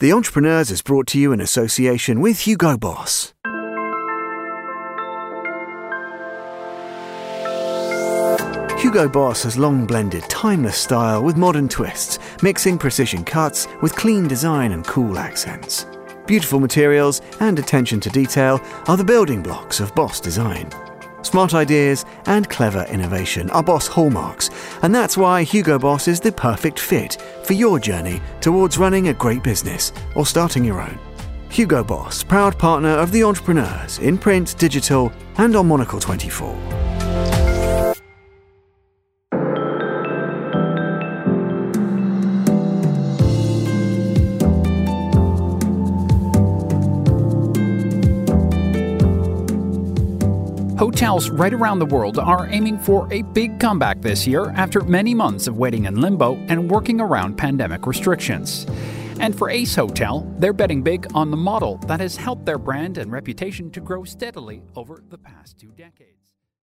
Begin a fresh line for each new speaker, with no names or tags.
The Entrepreneurs is brought to you in association with Hugo Boss. Hugo Boss has long blended timeless style with modern twists, mixing precision cuts with clean design and cool accents. Beautiful materials and attention to detail are the building blocks of Boss design. Smart ideas and clever innovation are Boss hallmarks, and that's why Hugo Boss is the perfect fit for your journey towards running a great business or starting your own. Hugo Boss, proud partner of The Entrepreneurs in print, digital, and on Monocle 24.
Hotels right around the world are aiming for a big comeback this year after many months of waiting in limbo and working around pandemic restrictions. And for Ace Hotel, they're betting big on the model that has helped their brand and reputation to grow steadily over the past 2 decades.